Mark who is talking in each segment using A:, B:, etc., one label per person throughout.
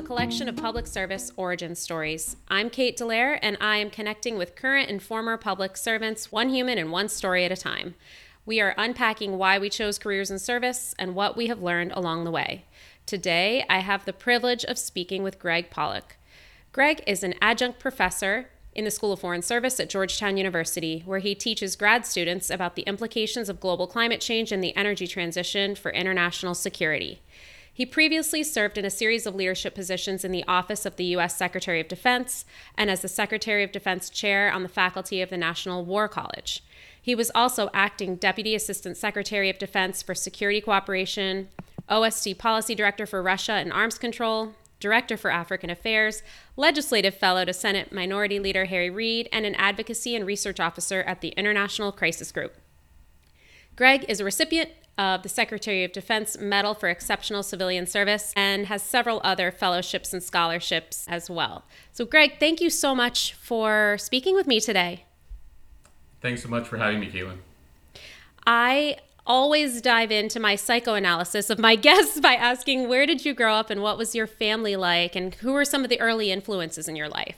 A: collection of public service origin stories. I'm Kate Dallaire, and I am connecting with current and former public servants, one human and one story at a time. We are unpacking why we chose careers in service and what we have learned along the way. Today, I have the privilege of speaking with Greg Pollock. Greg is an adjunct professor in the School of Foreign Service at Georgetown University, where he teaches grad students about the implications of global climate change and the energy transition for international security. He previously served in a series of leadership positions in the Office of the U.S. Secretary of Defense and as the Secretary of Defense Chair on the faculty of the National War College. He was also acting Deputy Assistant Secretary of Defense for Security Cooperation, OSD Policy Director for Russia and Arms Control, Director for African Affairs, Legislative Fellow to Senate Minority Leader Harry Reid, and an Advocacy and Research Officer at the International Crisis Group. Greg is a recipient of the Secretary of Defense Medal for Exceptional Civilian Service and has several other fellowships and scholarships as well. So Greg, thank you so much for speaking with me today.
B: Thanks so much for having me, Caitlin.
A: I always dive into my psychoanalysis of my guests by asking, where did you grow up and what was your family like and who were some of the early influences in your life?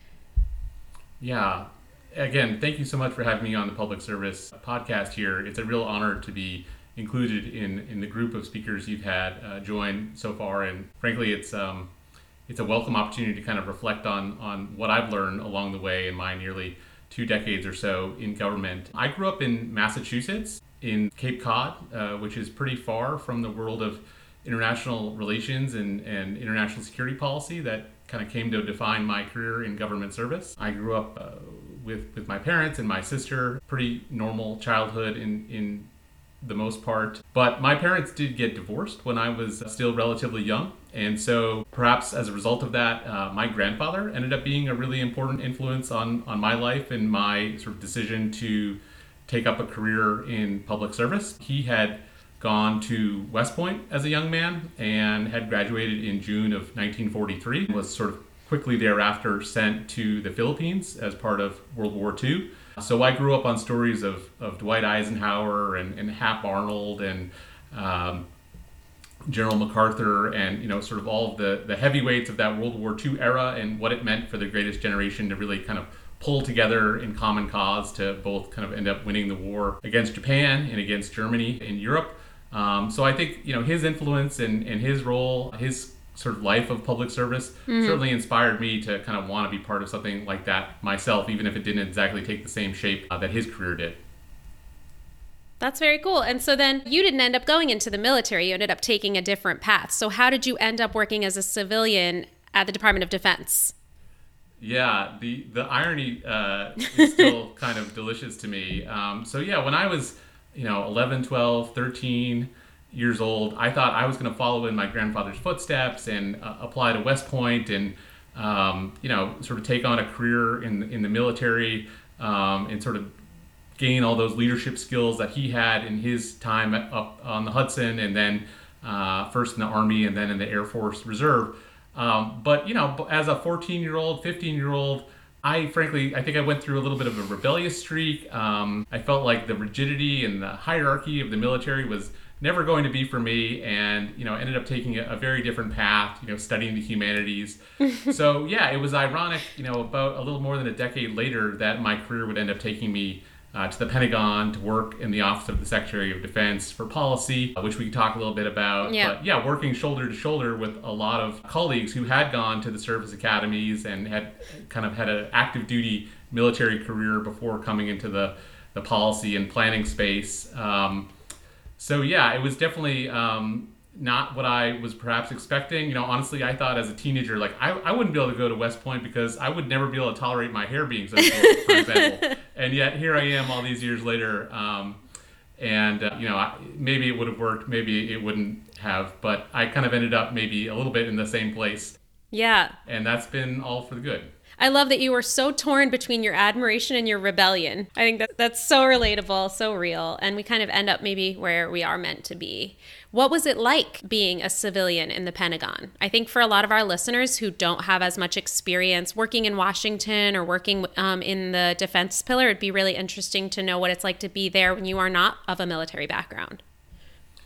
B: Yeah. Again, thank you so much for having me on the Public Service podcast here. It's a real honor to be included in the group of speakers you've had join so far. And frankly, it's a welcome opportunity to kind of reflect on what I've learned along the way in my nearly 2 decades or so in government. I grew up in Massachusetts, in Cape Cod, which is pretty far from the world of international relations and international security policy that kind of came to define my career in government service. I grew up with my parents and my sister, pretty normal childhood in the most part. But my parents did get divorced when I was still relatively young. And so perhaps as a result of that, my grandfather ended up being a really important influence on my life and my sort of decision to take up a career in public service. He had gone to West Point as a young man and had graduated in June of 1943, was sort of quickly thereafter sent to the Philippines as part of World War II. So I grew up on stories of Dwight Eisenhower and Hap Arnold and General MacArthur and sort of all of the heavyweights of that World War II era and what it meant for the greatest generation to really kind of pull together in common cause to both kind of end up winning the war against Japan and against Germany in Europe. So I think, his influence and his role, his sort of life of public service certainly inspired me to kind of want to be part of something like that myself, even if it didn't exactly take the same shape that his career did.
A: That's very cool. And so then you didn't end up going into the military. You ended up taking a different path. So how did you end up working as a civilian at the Department of Defense?
B: Yeah, the irony is still kind of delicious to me. When I was 11, 12, 13 years old, I thought I was going to follow in my grandfather's footsteps and apply to West Point and sort of take on a career in the military and sort of gain all those leadership skills that he had in his time up on the Hudson and then first in the Army and then in the Air Force Reserve. But as a 14-year-old, 15-year-old, I think I went through a little bit of a rebellious streak. I felt like the rigidity and the hierarchy of the military was never going to be for me, and ended up taking a very different path, studying the humanities. So yeah, it was ironic, about a little more than a decade later that my career would end up taking me to the Pentagon to work in the Office of the Secretary of Defense for policy, which we could talk a little bit about.
A: Yeah.
B: But yeah, working shoulder to shoulder with a lot of colleagues who had gone to the service academies and had kind of had an active duty military career before coming into the policy and planning space. So yeah, it was definitely not what I was perhaps expecting. Honestly, I thought as a teenager, like I wouldn't be able to go to West Point because I would never be able to tolerate my hair being so short, for example. And yet here I am all these years later. Maybe it would have worked, maybe it wouldn't have, but I kind of ended up maybe a little bit in the same place.
A: Yeah.
B: And that's been all for the good.
A: I love that you were so torn between your admiration and your rebellion. I think that's so relatable, so real, and we kind of end up maybe where we are meant to be. What was it like being a civilian in the Pentagon? I think for a lot of our listeners who don't have as much experience working in Washington or working in the defense pillar, it'd be really interesting to know what it's like to be there when you are not of a military background.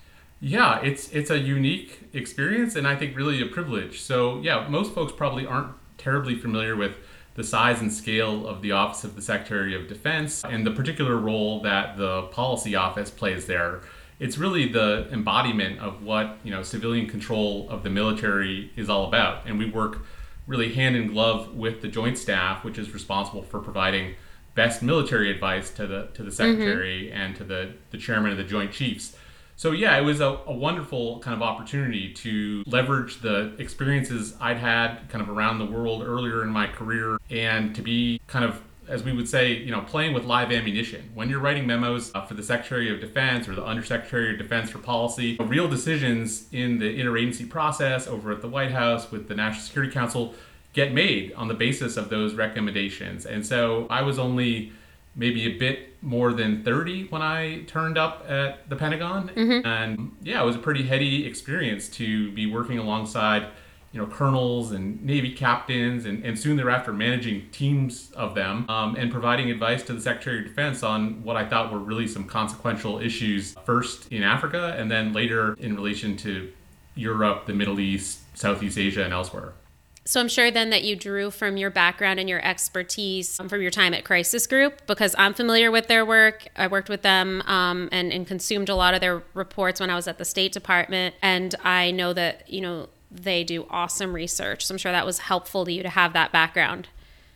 B: Yeah, it's a unique experience and I think really a privilege. So yeah, most folks probably aren't terribly familiar with the size and scale of the Office of the Secretary of Defense and the particular role that the policy office plays there. It's really the embodiment of what, civilian control of the military is all about. And we work really hand in glove with the Joint Staff, which is responsible for providing best military advice to the Secretary and to the Chairman of the Joint Chiefs. So yeah, it was a wonderful kind of opportunity to leverage the experiences I'd had kind of around the world earlier in my career and to be kind of, as we would say, playing with live ammunition. When you're writing memos for the Secretary of Defense or the Undersecretary of Defense for Policy, real decisions in the interagency process over at the White House with the National Security Council get made on the basis of those recommendations. And so I was only maybe a bit more than 30 when I turned up at the Pentagon. And yeah, it was a pretty heady experience to be working alongside, colonels and Navy captains and soon thereafter managing teams of them and providing advice to the Secretary of Defense on what I thought were really some consequential issues, first in Africa and then later in relation to Europe, the Middle East, Southeast Asia, and elsewhere.
A: So I'm sure then that you drew from your background and your expertise from your time at Crisis Group, because I'm familiar with their work. I worked with them and consumed a lot of their reports when I was at the State Department. And I know that, they do awesome research. So I'm sure that was helpful to you to have that background.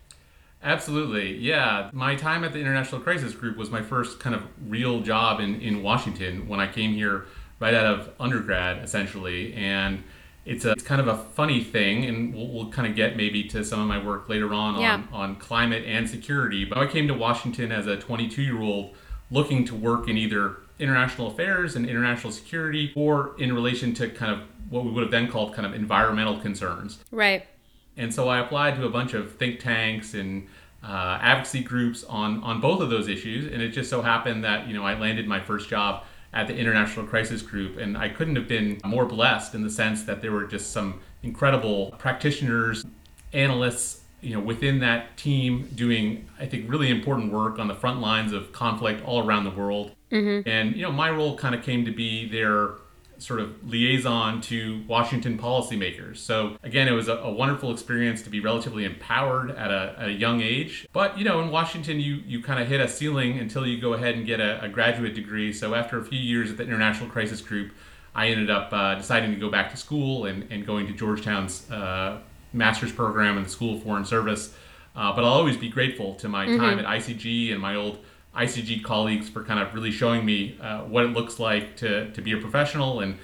B: Absolutely. Yeah. My time at the International Crisis Group was my first kind of real job in Washington when I came here right out of undergrad, essentially. And it's kind of a funny thing, and we'll kind of get maybe to some of my work later on climate and security. But I came to Washington as a 22-year-old looking to work in either international affairs and international security or in relation to kind of what we would have then called kind of environmental concerns.
A: Right.
B: And so I applied to a bunch of think tanks and advocacy groups on both of those issues. And it just so happened that, I landed my first job at the International Crisis Group. And I couldn't have been more blessed in the sense that there were just some incredible practitioners, analysts, within that team doing, I think, really important work on the front lines of conflict all around the world. And, my role kind of came to be their sort of liaison to Washington policymakers. So again, it was a wonderful experience to be relatively empowered at a young age. But, in Washington, you kind of hit a ceiling until you go ahead and get a graduate degree. So after a few years at the International Crisis Group, I ended up deciding to go back to school and going to Georgetown's master's program in the School of Foreign Service. But I'll always be grateful to my time at ICG and my old ICG colleagues for kind of really showing me what it looks like to be a professional. And,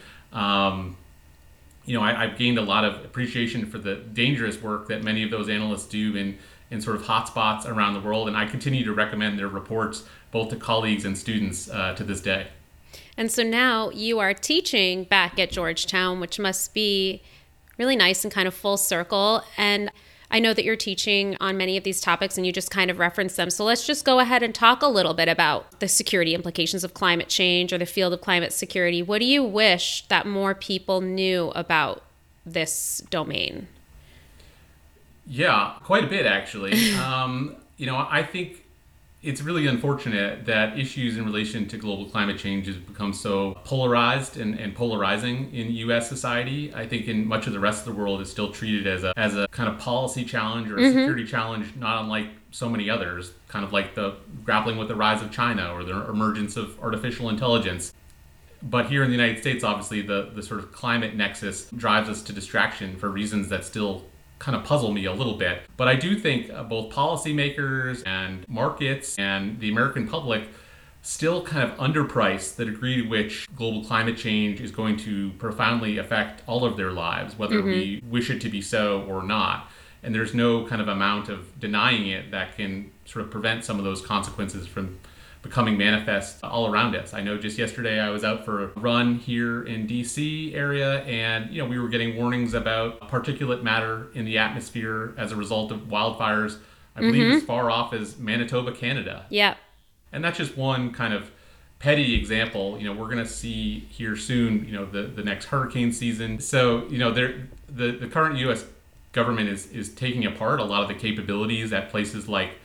B: I've gained a lot of appreciation for the dangerous work that many of those analysts do in sort of hotspots around the world. And I continue to recommend their reports both to colleagues and students to this day.
A: And so now you are teaching back at Georgetown, which must be really nice and kind of full circle. And I know that you're teaching on many of these topics and you just kind of referenced them. So let's just go ahead and talk a little bit about the security implications of climate change or the field of climate security. What do you wish that more people knew about this domain?
B: Yeah, quite a bit, actually. I think it's really unfortunate that issues in relation to global climate change has become so polarized and polarizing in U.S. society. I think in much of the rest of the world it's still treated as a kind of policy challenge or a security challenge, not unlike so many others, kind of like the grappling with the rise of China or the emergence of artificial intelligence. But here in the United States, obviously, the sort of climate nexus drives us to distraction for reasons that still kind of puzzle me a little bit. But I do think both policymakers and markets and the American public still kind of underprice the degree to which global climate change is going to profoundly affect all of their lives, whether we wish it to be so or not. And there's no kind of amount of denying it that can sort of prevent some of those consequences from becoming manifest all around us. I know just yesterday I was out for a run here in DC area and we were getting warnings about particulate matter in the atmosphere as a result of wildfires. I believe as far off as Manitoba, Canada.
A: Yeah.
B: And that's just one kind of petty example. We're going to see here soon, the next hurricane season. So, the current US government is taking apart a lot of the capabilities at places like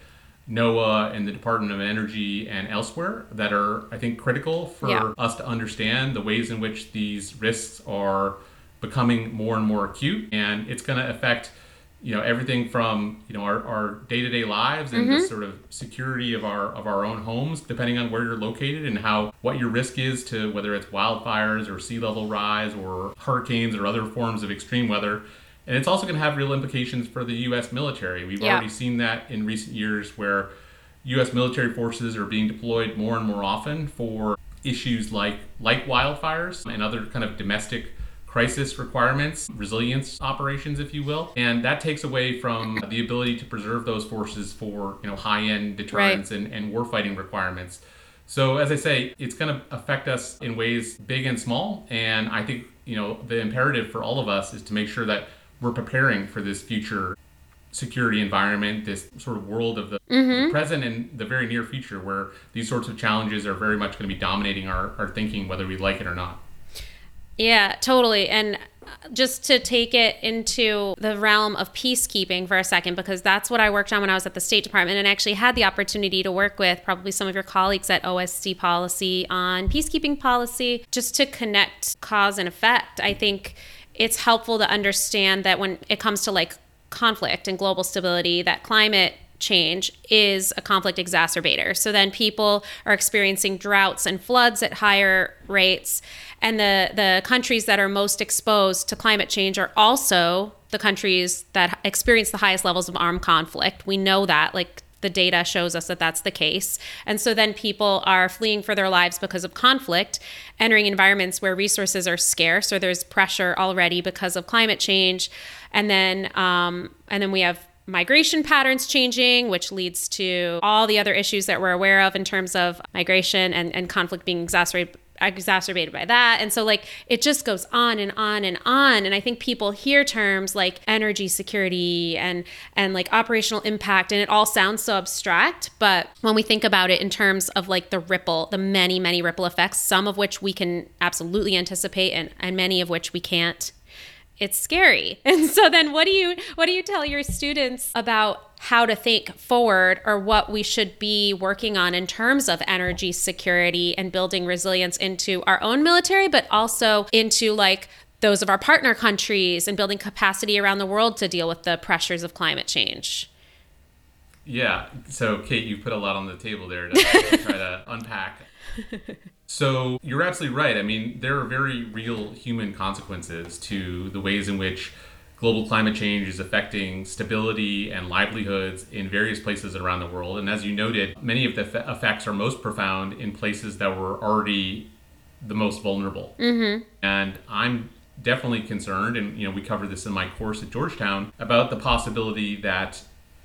B: NOAA and the Department of Energy and elsewhere that are, I think, critical for us to understand the ways in which these risks are becoming more and more acute. And it's going to affect, everything from, our day-to-day lives and the sort of security of our own homes, depending on where you're located and what your risk is to whether it's wildfires or sea level rise or hurricanes or other forms of extreme weather. And it's also going to have real implications for the U.S. military. We've already seen that in recent years where U.S. military forces are being deployed more and more often for issues like wildfires and other kind of domestic crisis requirements, resilience operations, if you will. And that takes away from the ability to preserve those forces for, high-end deterrence and warfighting requirements. So as I say, it's going to affect us in ways big and small. And I think, the imperative for all of us is to make sure that we're preparing for this future security environment, this sort of world of the present and the very near future where these sorts of challenges are very much going to be dominating our thinking, whether we like it or not.
A: Yeah, totally. And just to take it into the realm of peacekeeping for a second, because that's what I worked on when I was at the State Department, and actually had the opportunity to work with probably some of your colleagues at OSC Policy on peacekeeping policy, just to connect cause and effect. I think it's helpful to understand that when it comes to like conflict and global stability, that climate change is a conflict exacerbator. So then people are experiencing droughts and floods at higher rates. And the countries that are most exposed to climate change are also the countries that experience the highest levels of armed conflict. We know that, like the data shows us that that's the case. And so then people are fleeing for their lives because of conflict, entering environments where resources are scarce or there's pressure already because of climate change. And then we have migration patterns changing, which leads to all the other issues that we're aware of in terms of migration and conflict being exacerbated by that. And so like it just goes on and on and on. And I think people hear terms like energy security and like operational impact, and it all sounds so abstract. But when we think about it in terms of like the many, many ripple effects, some of which we can absolutely anticipate and many of which we can't, it's scary. And so then what do you tell your students about how to think forward, or what we should be working on in terms of energy security and building resilience into our own military, but also into like those of our partner countries and building capacity around the world to deal with the pressures of climate change?
B: Yeah. So Kate, you put a lot on the table there to try to unpack. So you're absolutely right. I mean, there are very real human consequences to the ways in which global climate change is affecting stability and livelihoods in various places around the world. And as you noted, many of the effects are most profound in places that were already the most vulnerable. And I'm definitely concerned, and we covered this in my course at Georgetown, about the possibility that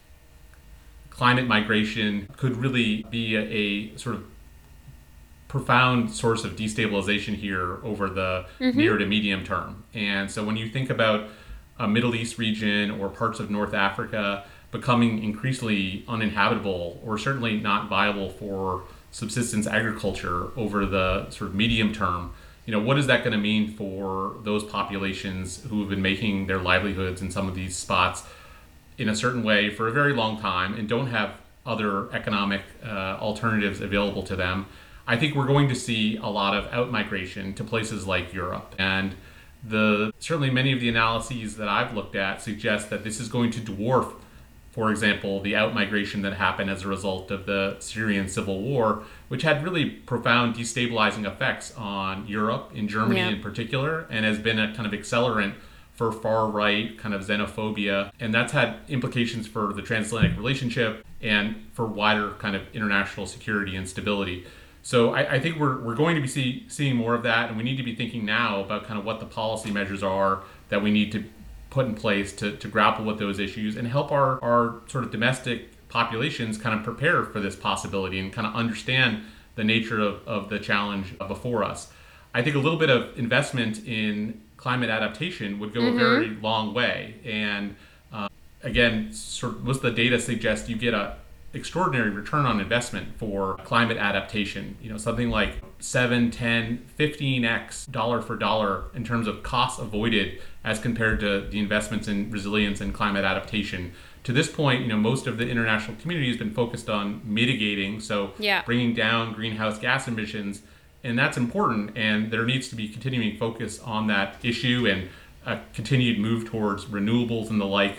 B: climate migration could really be a sort of profound source of destabilization here over the near to medium term. And so when you think about a Middle East region or parts of North Africa becoming increasingly uninhabitable or certainly not viable for subsistence agriculture over the sort of medium term, what is that going to mean for those populations who have been making their livelihoods in some of these spots in a certain way for a very long time and don't have other economic alternatives available to them? I think we're going to see a lot of out-migration to places like Europe. And certainly many of the analyses that I've looked at suggest that this is going to dwarf, for example, the out-migration that happened as a result of the Syrian civil war, which had really profound destabilizing effects on Europe, in Germany in particular, and has been a kind of accelerant for far-right kind of xenophobia. And that's had implications for the transatlantic relationship and for wider kind of international security and stability. So I think we're going to be seeing more of that, and we need to be thinking now about kind of what the policy measures are that we need to put in place to grapple with those issues and help our sort of domestic populations kind of prepare for this possibility and kind of understand the nature of the challenge before us. I think a little bit of investment in climate adaptation would go a very long way. And again, sort of most of the data suggests you get a extraordinary return on investment for climate adaptation, something like 7, 10, 15x dollar for dollar in terms of costs avoided as compared to the investments in resilience and climate adaptation to this point, most of the international community has been focused on mitigating, so bringing down greenhouse gas emissions, and that's important. And there needs to be continuing focus on that issue and a continued move towards renewables and the like.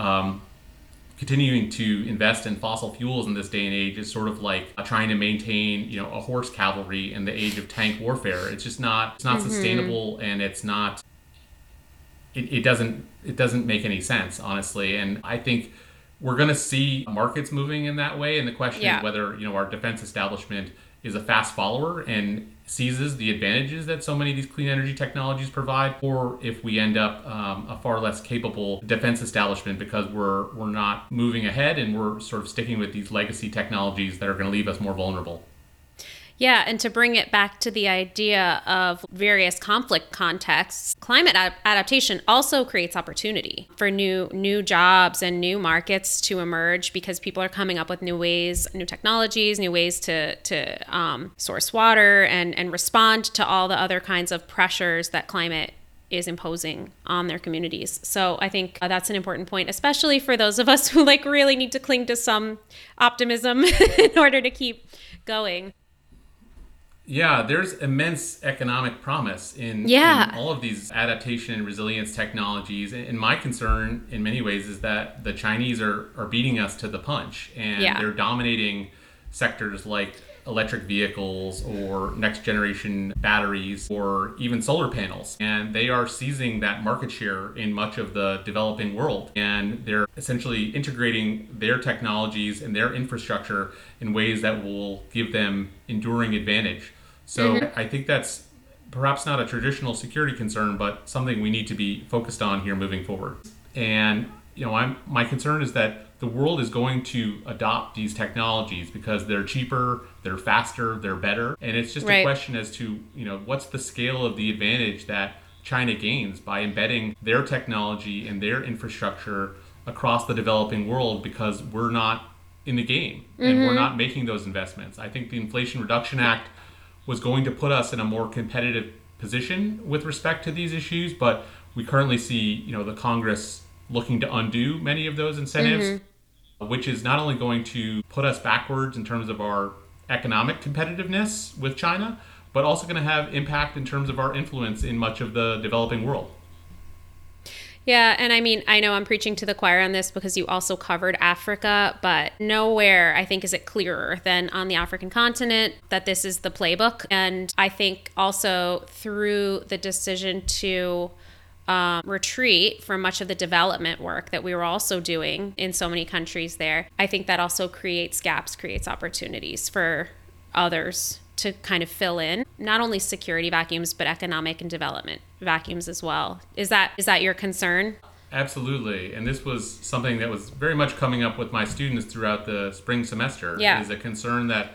B: Continuing to invest in fossil fuels in this day and age is sort of like trying to maintain, a horse cavalry in the age of tank warfare. It's just not sustainable, and it's not. It doesn't make any sense, honestly. And I think we're going to see markets moving in that way. And the question is whether our defense establishment is a fast follower and seizes the advantages that so many of these clean energy technologies provide, or if we end up a far less capable defense establishment because we're not moving ahead and we're sort of sticking with these legacy technologies that are going to leave us more vulnerable.
A: Yeah, and to bring it back to the idea of various conflict contexts, climate adaptation also creates opportunity for new jobs and new markets to emerge, because people are coming up with new ways, new technologies, new ways to source water and respond to all the other kinds of pressures that climate is imposing on their communities. So I think that's an important point, especially for those of us who really need to cling to some optimism in order to keep going.
B: Yeah, there's immense economic promise in all of these adaptation and resilience technologies. And my concern in many ways is that the Chinese are beating us to the punch, and they're dominating sectors like electric vehicles or next generation batteries or even solar panels. And they are seizing that market share in much of the developing world. And they're essentially integrating their technologies and their infrastructure in ways that will give them enduring advantage. So I think that's perhaps not a traditional security concern, but something we need to be focused on here moving forward. And my concern is that the world is going to adopt these technologies because they're cheaper, they're faster, they're better. And it's just a question as to, what's the scale of the advantage that China gains by embedding their technology and their infrastructure across the developing world, because we're not in the game and we're not making those investments. I think the Inflation Reduction Act was going to put us in a more competitive position with respect to these issues, but we currently see, the Congress looking to undo many of those incentives, which is not only going to put us backwards in terms of our economic competitiveness with China, but also going to have impact in terms of our influence in much of the developing world.
A: Yeah, and I know I'm preaching to the choir on this because you also covered Africa, but nowhere, I think, is it clearer than on the African continent that this is the playbook. And I think also through the decision to retreat from much of the development work that we were also doing in so many countries there, I think that also creates gaps, creates opportunities for others to kind of fill in not only security vacuums, but economic and development vacuums as well. Is that your concern?
B: Absolutely. And this was something that was very much coming up with my students throughout the spring semester.
A: Yeah.
B: Is a concern that,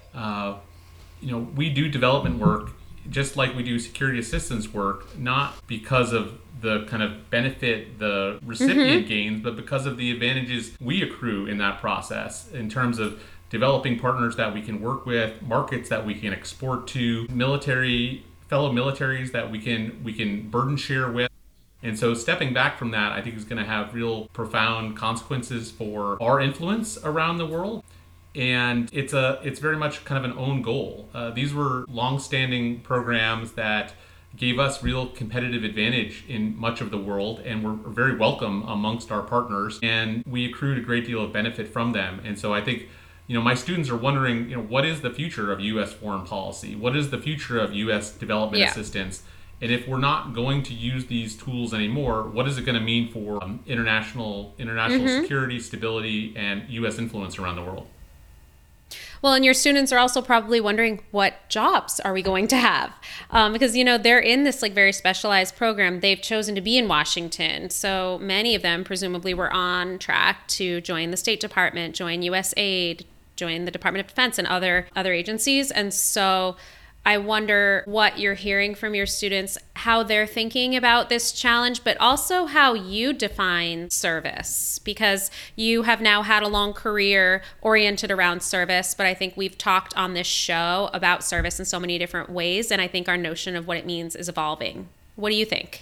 B: we do development work just like we do security assistance work, not because of the kind of benefit the recipient gains, but because of the advantages we accrue in that process in terms of developing partners that we can work with, markets that we can export to, fellow militaries that we can burden share with. And so stepping back from that, I think is going to have real profound consequences for our influence around the world. And it's very much kind of an own goal. These were long-standing programs that gave us real competitive advantage in much of the world and were very welcome amongst our partners. And we accrued a great deal of benefit from them. And so I think my students are wondering, what is the future of U.S. foreign policy? What is the future of U.S. development assistance? And if we're not going to use these tools anymore, what is it going to mean for international security, stability, and U.S. influence around the world?
A: Well, and your students are also probably wondering, what jobs are we going to have? Because, they're in this very specialized program. They've chosen to be in Washington. So many of them presumably were on track to join the State Department, join USAID, join the Department of Defense and other agencies. And so I wonder what you're hearing from your students, how they're thinking about this challenge, but also how you define service, because you have now had a long career oriented around service, but I think we've talked on this show about service in so many different ways, and I think our notion of what it means is evolving. What do you think?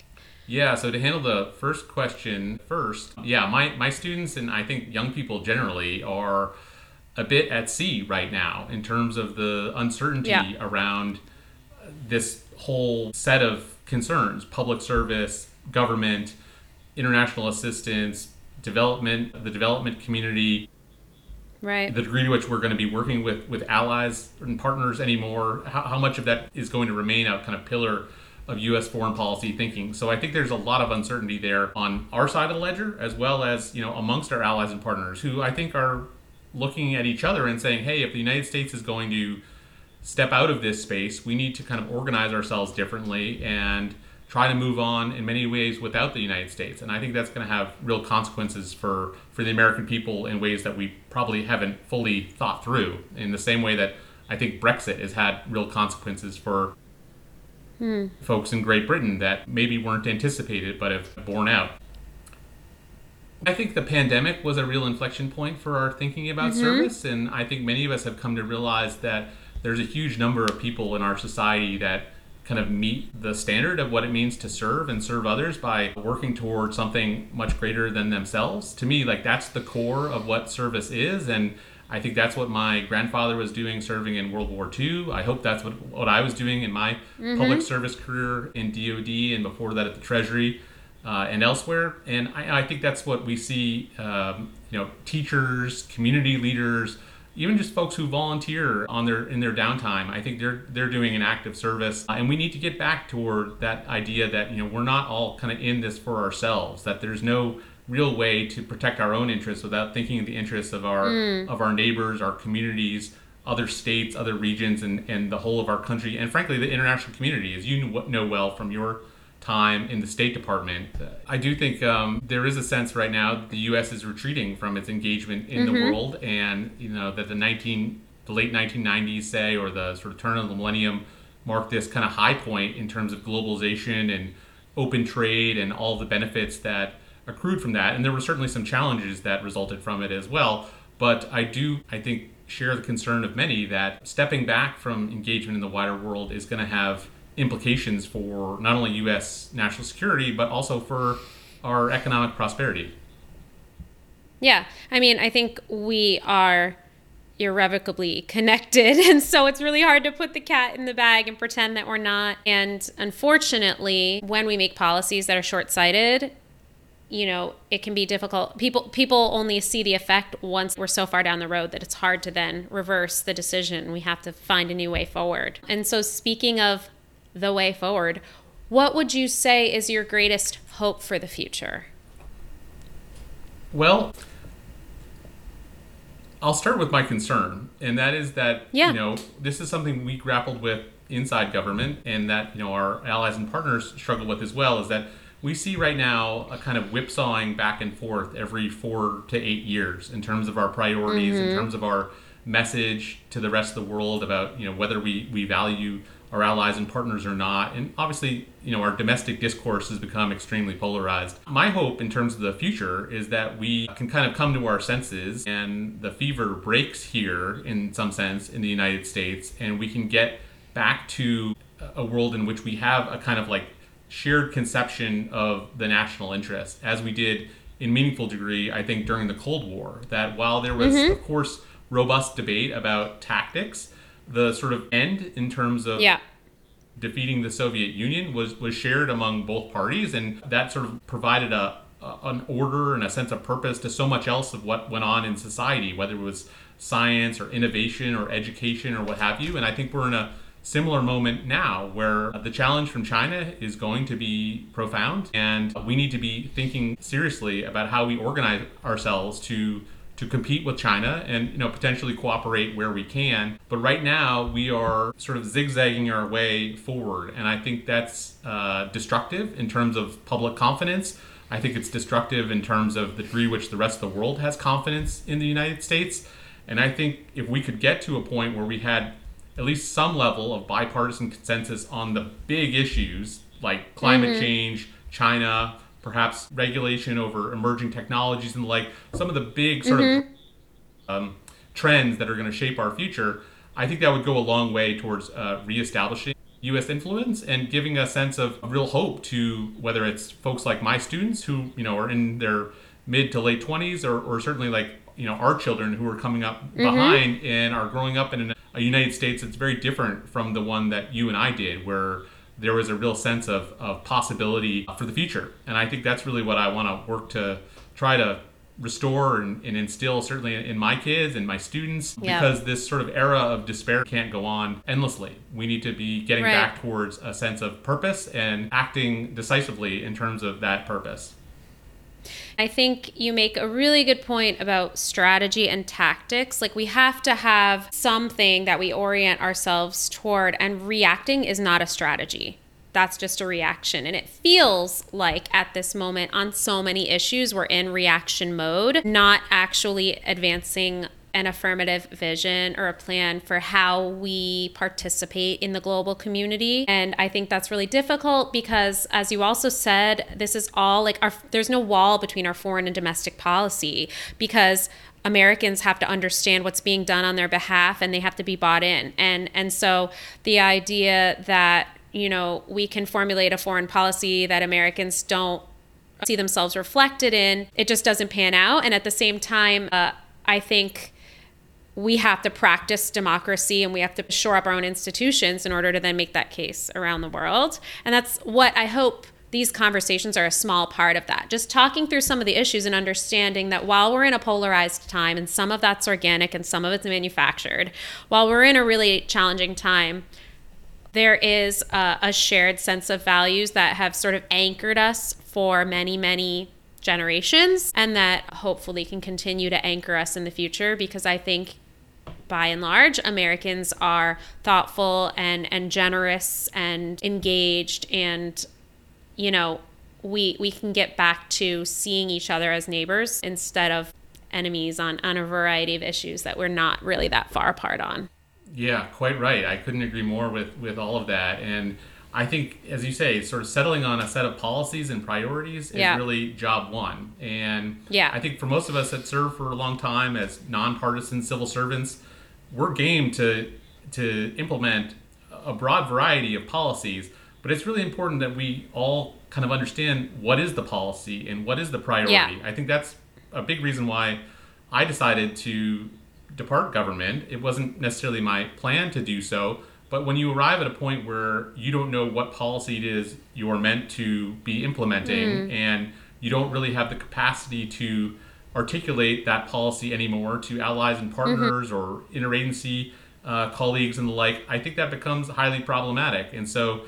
B: Yeah, so to handle the first question first, yeah, my students and I think young people generally are a bit at sea right now in terms of the
A: Yeah.
B: uncertainty around this whole set of concerns: public service, government, international assistance, development, the development community,
A: Right.
B: the degree to which we're going to be working with allies and partners anymore, how much of that is going to remain a kind of pillar of U.S. foreign policy thinking. So I think there's a lot of uncertainty there on our side of the ledger, as well as amongst our allies and partners, who I think are looking at each other and saying, hey, if the United States is going to step out of this space, we need to kind of organize ourselves differently and try to move on in many ways without the United States. And I think that's going to have real consequences for the American people in ways that we probably haven't fully thought through, in the same way that I think Brexit has had real consequences for folks in Great Britain that maybe weren't anticipated but have borne out. I think the pandemic was a real inflection point for our thinking about service, and I think many of us have come to realize that there's a huge number of people in our society that kind of meet the standard of what it means to serve and serve others by working towards something much greater than themselves. To me, like, that's the core of what service is, and I think that's what my grandfather was doing serving in World War II. I hope that's what I was doing in my public service career in DoD and before that at the Treasury and elsewhere. And I think that's what we see, teachers, community leaders, even just folks who volunteer in their downtime. I think they're doing an act of service, and we need to get back toward that idea that we're not all kind of in this for ourselves. That there's no real way to protect our own interests without thinking of the interests of our neighbors, our communities, other states, other regions, and the whole of our country, and frankly the international community, as you know well from your time in the State Department. I do think there is a sense right now that the U.S. is retreating from its engagement in the world, and that the late 1990s, say, or the sort of turn of the millennium marked this kind of high point in terms of globalization and open trade and all the benefits that accrued from that. And there were certainly some challenges that resulted from it as well. But I think, share the concern of many that stepping back from engagement in the wider world is going to have implications for not only U.S. national security, but also for our economic prosperity.
A: Yeah. I mean, I think we are irrevocably connected. And so it's really hard to put the cat in the bag and pretend that we're not. And unfortunately, when we make policies that are short-sighted, it can be difficult. People only see the effect once we're so far down the road that it's hard to then reverse the decision. We have to find a new way forward. And so, speaking of the way forward, what would you say is your greatest hope for the future?
B: Well, I'll start with my concern, and that is that this is something we grappled with inside government, and that our allies and partners struggle with as well, is that we see right now a kind of whipsawing back and forth every 4 to 8 years in terms of our priorities, in terms of our message to the rest of the world about whether we value our allies and partners or not. And obviously, our domestic discourse has become extremely polarized. My hope in terms of the future is that we can kind of come to our senses and the fever breaks here in some sense in the United States, and we can get back to a world in which we have a kind of like shared conception of the national interest, as we did in meaningful degree, I think, during the Cold War. That while there was, of course, robust debate about tactics, the sort of end in terms of defeating the Soviet Union was shared among both parties, and that sort of provided an order and a sense of purpose to so much else of what went on in society, whether it was science or innovation or education or what have you. And I think we're in a similar moment now where the challenge from China is going to be profound, and we need to be thinking seriously about how we organize ourselves to compete with China and potentially cooperate where we can. But right now we are sort of zigzagging our way forward, and I think that's destructive in terms of public confidence. I think it's destructive in terms of the degree which the rest of the world has confidence in the United States. And I think if we could get to a point where we had at least some level of bipartisan consensus on the big issues like climate change, China, perhaps regulation over emerging technologies and some of the big sort of trends that are going to shape our future, I think that would go a long way towards reestablishing U.S. influence and giving a sense of real hope to whether it's folks like my students who, are in their mid to late 20s or certainly like, our children who are coming up behind and are growing up in a United States that's very different from the one that you and I did, where there was a real sense of possibility for the future. And I think that's really what I want to work to try to restore and instill, certainly in my kids and my students, because this sort of era of despair can't go on endlessly. We need to be getting back towards a sense of purpose and acting decisively in terms of that purpose.
A: I think you make a really good point about strategy and tactics. Like, we have to have something that we orient ourselves toward, and reacting is not a strategy. That's just a reaction. And it feels like at this moment on so many issues, we're in reaction mode, not actually advancing an affirmative vision or a plan for how we participate in the global community. And I think that's really difficult because, as you also said, this is all like there's no wall between our foreign and domestic policy, because Americans have to understand what's being done on their behalf and they have to be bought in. And so the idea that, we can formulate a foreign policy that Americans don't see themselves reflected in, it just doesn't pan out. And at the same time, I think we have to practice democracy and we have to shore up our own institutions in order to then make that case around the world. And that's what I hope these conversations are a small part of that. Just talking through some of the issues and understanding that while we're in a polarized time, and some of that's organic and some of it's manufactured, while we're in a really challenging time, there is a shared sense of values that have sort of anchored us for many, many generations, and that hopefully can continue to anchor us in the future, because I think by and large, Americans are thoughtful and generous and engaged, and, we can get back to seeing each other as neighbors instead of enemies on a variety of issues that we're not really that far apart on.
B: Yeah, quite right. I couldn't agree more with all of that. And I think, as you say, sort of settling on a set of policies and priorities is really job one. And I think for most of us that serve for a long time as nonpartisan civil servants, we're game to implement a broad variety of policies. But it's really important that we all kind of understand what is the policy and what is the priority. I think that's a big reason why I decided to depart government. It wasn't necessarily my plan to do so, but when you arrive at a point where you don't know what policy it is you're meant to be implementing, and you don't really have the capacity to articulate that policy anymore to allies and partners or interagency colleagues and the like, I think that becomes highly problematic. And so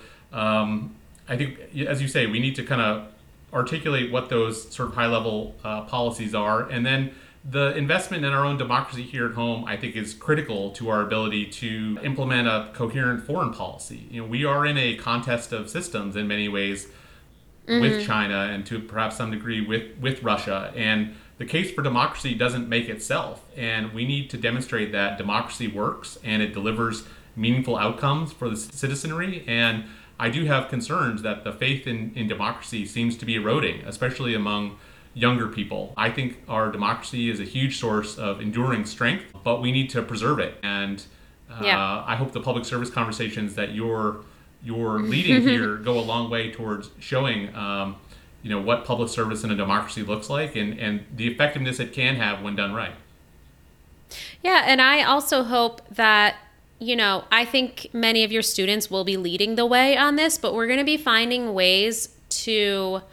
B: I think, as you say, we need to kind of articulate what those sort of high-level policies are, and then the investment in our own democracy here at home, I think, is critical to our ability to implement a coherent foreign policy. We are in a contest of systems in many ways with China and to perhaps some degree with Russia. And the case for democracy doesn't make itself. And we need to demonstrate that democracy works and it delivers meaningful outcomes for the citizenry. And I do have concerns that the faith in democracy seems to be eroding, especially among younger people. I think our democracy is a huge source of enduring strength, but we need to preserve it. And I hope the public service conversations that you're leading here go a long way towards showing what public service in a democracy looks like and the effectiveness it can have when done right.
A: Yeah, and I also hope that I think many of your students will be leading the way on this, but we're going to be finding ways to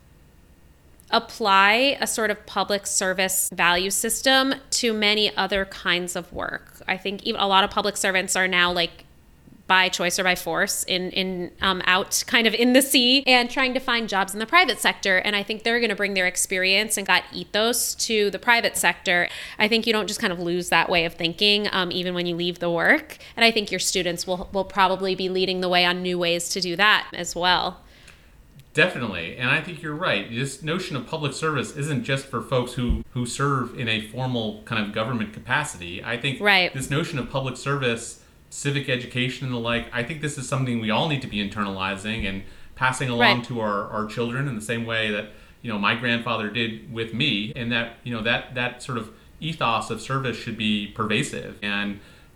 A: apply a sort of public service value system to many other kinds of work. I think even a lot of public servants are now like by choice or by force in out kind of in the sea and trying to find jobs in the private sector. And I think they're going to bring their experience and that ethos to the private sector. I think you don't just kind of lose that way of thinking even when you leave the work. And I think your students will probably be leading the way on new ways to do that as well.
B: Definitely. And I think you're right. This notion of public service isn't just for folks who serve in a formal kind of government capacity. I think this notion of public service, civic education and the like, I think this is something we all need to be internalizing and passing along to our children in the same way that, my grandfather did with me, and that, that sort of ethos of service should be pervasive. And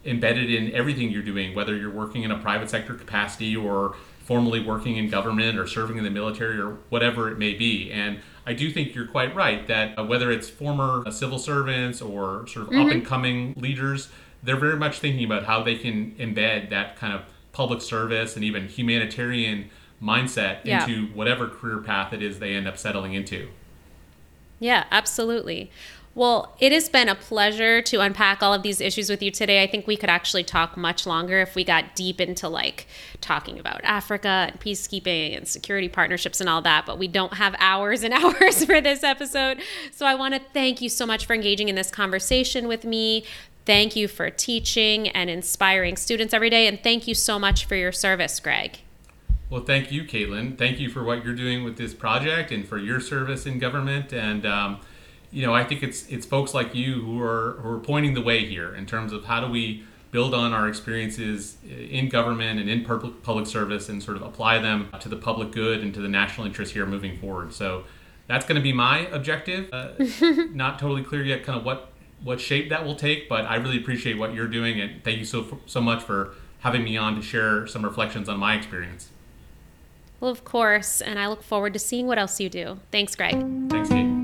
B: embedded in everything you're doing, whether you're working in a private sector capacity or formally working in government or serving in the military or whatever it may be. And I do think you're quite right that whether it's former civil servants or sort of up and coming leaders, they're very much thinking about how they can embed that kind of public service and even humanitarian mindset into whatever career path it is they end up settling into.
A: Yeah, absolutely. Well, it has been a pleasure to unpack all of these issues with you today. I think we could actually talk much longer if we got deep into like talking about Africa and peacekeeping and security partnerships and all that, but we don't have hours and hours for this episode. So I want to thank you so much for engaging in this conversation with me. Thank you for teaching and inspiring students every day. And thank you so much for your service, Greg.
B: Well, thank you, Caitlin. Thank you for what you're doing with this project and for your service in government. And, I think it's folks like you who are pointing the way here in terms of how do we build on our experiences in government and in public service and sort of apply them to the public good and to the national interest here moving forward. So that's going to be my objective. Not totally clear yet kind of what shape that will take, but I really appreciate what you're doing, and thank you so much for having me on to share some reflections on my experience.
A: Well, of course, and I look forward to seeing what else you do. Thanks, Greg.
B: Thanks, Kate.